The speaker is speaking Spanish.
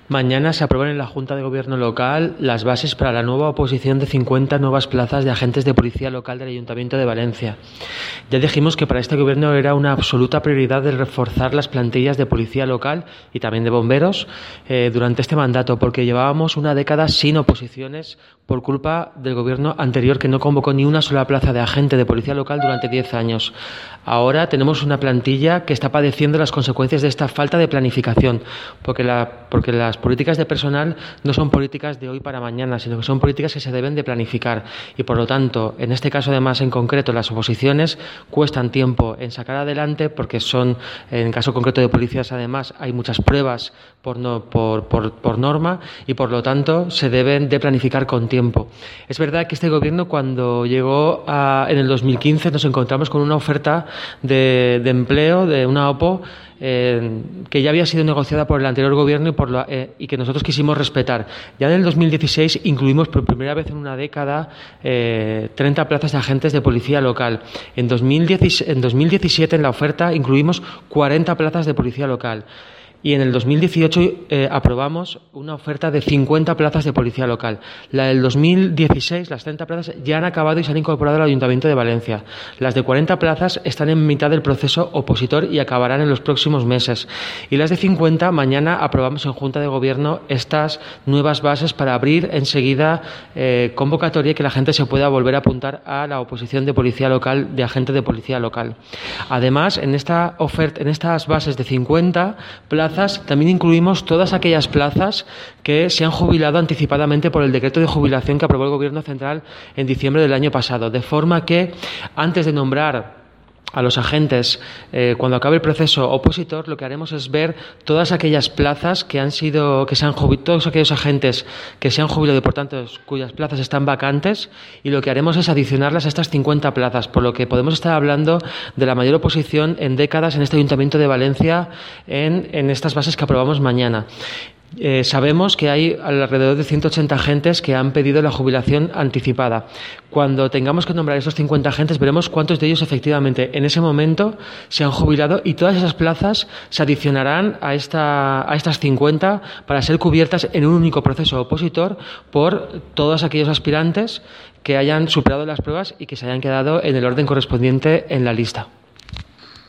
Mañana se aprueban en la Junta de Gobierno local las bases para la nueva oposición de 50 nuevas plazas de agentes de policía local del Ayuntamiento de Valencia. Ya dijimos que para este Gobierno era una absoluta prioridad el reforzar las plantillas de policía local y también de bomberos durante este mandato, porque llevábamos una década sin oposiciones por culpa del Gobierno anterior, que no convocó ni una sola plaza de agente de policía local durante 10 años. Ahora tenemos una plantilla que está padeciendo las consecuencias de esta falta de planificación, porque las políticas de personal no son políticas de hoy para mañana, sino que son políticas que se deben de planificar y, por lo tanto, en este caso además en concreto, las oposiciones cuestan tiempo en sacar adelante, porque son, en el caso concreto de policías además, hay muchas pruebas por norma y, por lo tanto, se deben de planificar con tiempo. Es verdad que este Gobierno, cuando llegó en el 2015, nos encontramos con una oferta de empleo, de una OPO, que ya había sido negociada por el anterior Gobierno y que nosotros quisimos respetar. Ya en el 2016 incluimos por primera vez en una década 30 plazas de agentes de policía local. En 2017 en la oferta incluimos 40 plazas de policía local. Y en el 2018 aprobamos una oferta de 50 plazas de policía local. La del 2016, las 30 plazas, ya han acabado y se han incorporado al Ayuntamiento de Valencia. Las de 40 plazas están en mitad del proceso opositor y acabarán en los próximos meses. Y las de 50, mañana aprobamos en Junta de Gobierno estas nuevas bases para abrir enseguida convocatoria y que la gente se pueda volver a apuntar a la oposición de policía local, de agente de policía local. Además, en esta oferta, en estas bases de 50 plazas, también incluimos todas aquellas plazas que se han jubilado anticipadamente por el decreto de jubilación que aprobó el Gobierno central en diciembre del año pasado, de forma que antes de nombrar a los agentes, cuando acabe el proceso opositor, lo que haremos es ver todas aquellas plazas todos aquellos agentes que se han jubilado y, por tanto, cuyas plazas están vacantes, y lo que haremos es adicionarlas a estas 50 plazas, por lo que podemos estar hablando de la mayor oposición en décadas en este Ayuntamiento de Valencia en estas bases que aprobamos mañana. Sabemos que hay alrededor de 180 agentes que han pedido la jubilación anticipada. Cuando tengamos que nombrar estos 50 agentes, veremos cuántos de ellos efectivamente en ese momento se han jubilado, y todas esas plazas se adicionarán a estas 50 para ser cubiertas en un único proceso opositor por todos aquellos aspirantes que hayan superado las pruebas y que se hayan quedado en el orden correspondiente en la lista.